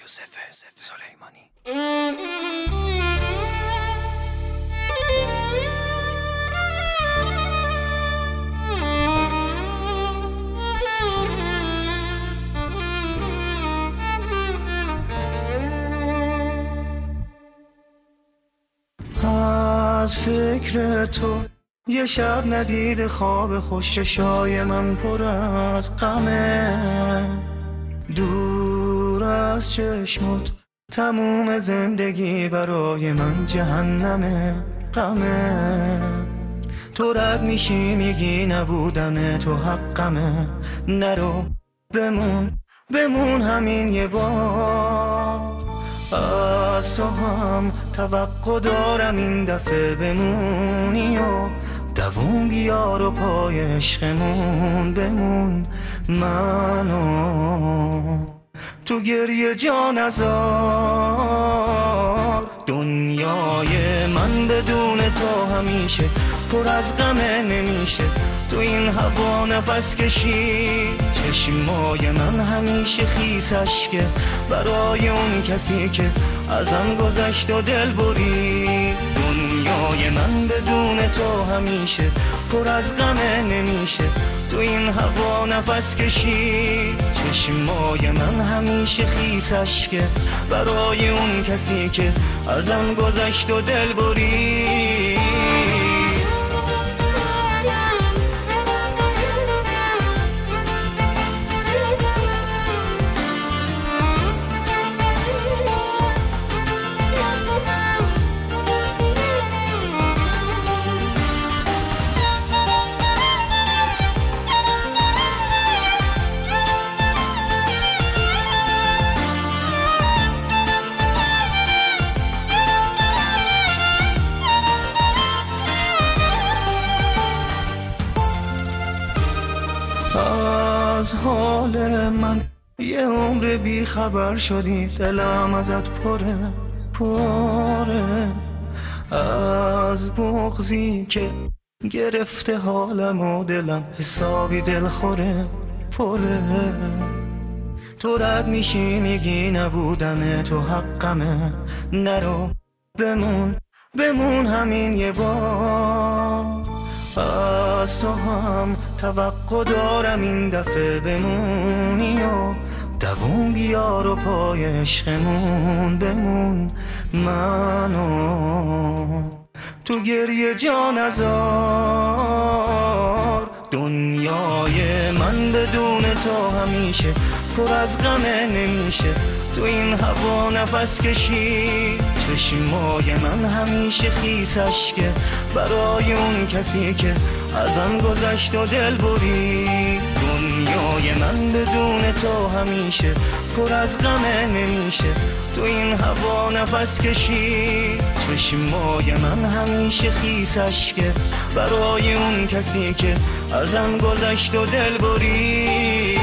یوسف سلیمانی. از فکر تو یه شب ندید خواب خوش، چشای من پر از غمه. دور از چشمت تموم زندگی برای من جهنمه، غمه. تو رد میشی میگی نبودن تو حقمه، نرو بمون همین یه بار. از تو هم توقع دارم این دفعه بمونی و دووم بیار و پای عشقمون بمون. منو تو گریه جا نذار، دنیای من بدون تو همیشه پر از غمه نمیشه. تو این هوا نفس کشی، چشمای من همیشه خیس اشکه برای اون کسی که ازم گذشت و دل بری. دنیای من بدون تو همیشه پر از غمه نمیشه. تو این هوا نفس کشی، چشمای من همیشه خیس اشکه برای اون کسی که ازم گذشت و دل بری. از حال من یه عمر بی خبر شدی، دلم ازت پره. از بغضی که گرفته حالم و دلم حسابی دلخوره پره. تو رد میشی میگی نبودن تو حقمه، نرو بمون همین یه بار. از تو هم توقع دارم این دفعه بمونی و دووم بیار و پای عشقمون بمون. منو تو گریه جا نذار، دنیای من بدون تو همیشه پر از غمه نمیشه. تو این هوا نفس کشی، چشمای من همیشه خیس اشکه برای اون کسی که ازم گذشت و دل بری. دنیای من بدون تو همیشه پر از غمه نمیشه. تو این هوا نفس کشی، چشمای من همیشه خیس اشکه برای اون کسی که ازم گذشت و دل بری.